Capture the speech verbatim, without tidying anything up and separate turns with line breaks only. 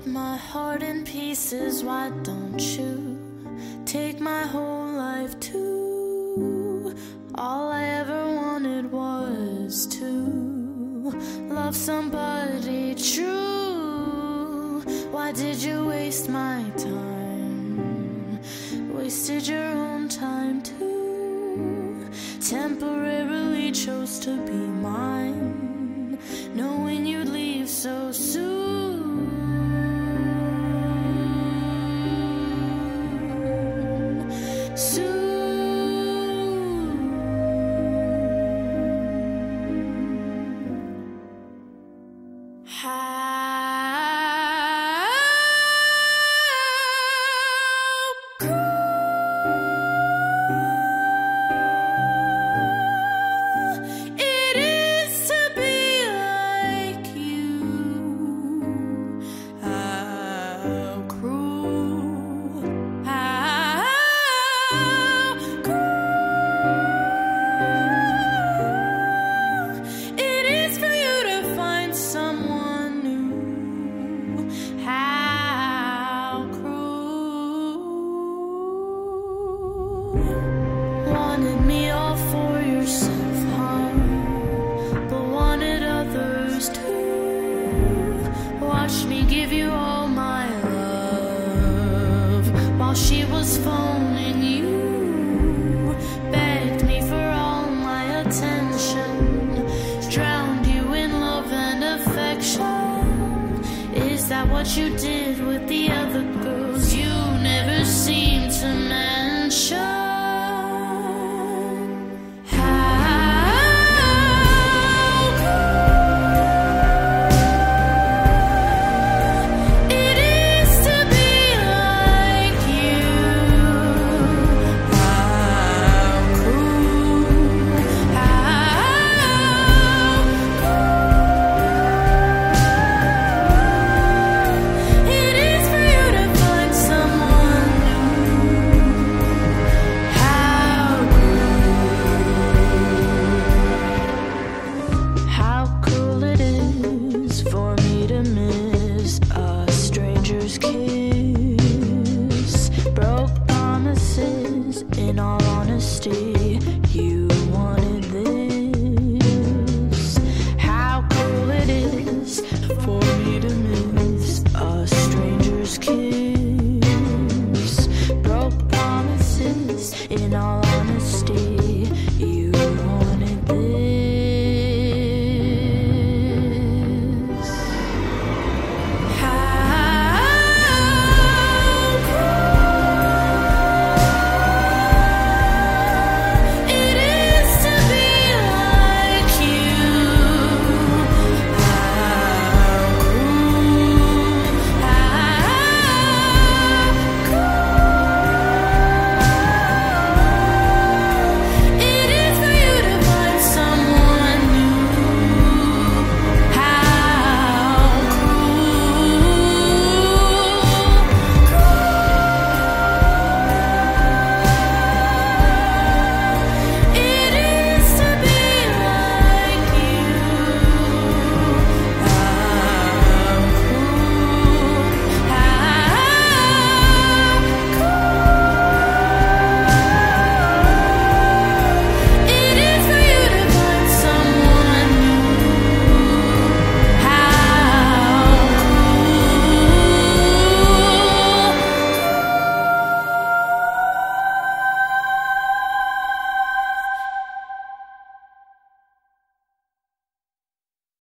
my heart in pieces. Why don't you take my whole life too? All I ever wanted was to love somebody true. Why did you waste my time? Wasted your own time too. Temporarily chose to be mine, knowing you'd leave so soon. Wanted me all for yourself, huh? But wanted others too. Watched me give you all my love while she was phoning you. Begged me for all my attention, drowned you in love and affection. Is that what you did with the other girls you never seemed to mention?